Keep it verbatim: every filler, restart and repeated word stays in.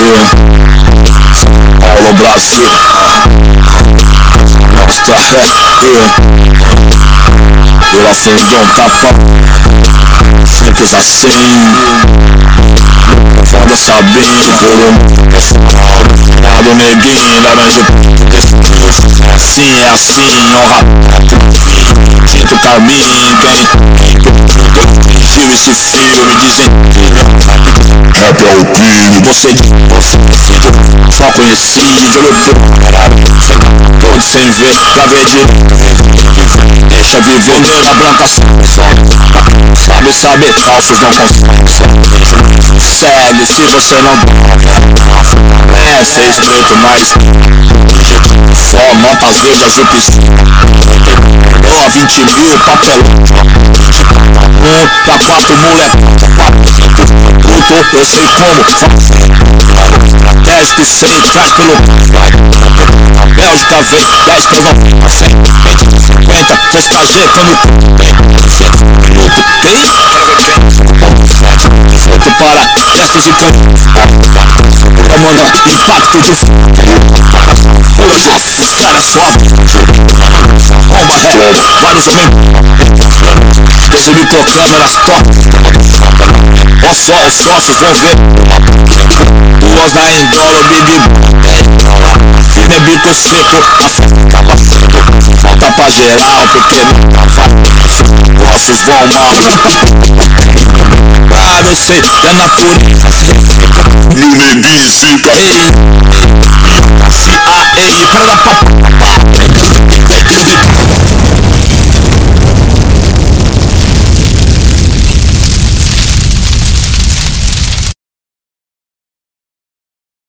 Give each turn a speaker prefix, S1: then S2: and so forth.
S1: Paulo Brasil, mostra rap, violações de um tapa, simples assim. Foda sabendo, lado neguinho, laranja, assim é assim, honra, tinto carmim, ganho, filme esse filme, dizem rap é o crime, você só conheci, todo sem ver, pra ver de deixa viver, nega branca, sabe, sabe, falsos não conseguem, segue se você não é, seis e muito mais, só notas verdes e pistola, ó, vinte mil papel, um pra quatro moleque, puto, eu sei como, estratégico sem tráfego, Bélgica vem, dez carvão, cinquenta, fez prazer quando minuto, três, oito para testes e comanda impacto de olha só, bomba ré, vários momentos, esse microfone nas costas, ó só os sócios vão ver, duas a engola, big filme é bico seco, falta pra geral, pequeno, sócios vão mal, ah, não sei, é na cunha, no neguinho, zica, ei, a ei, para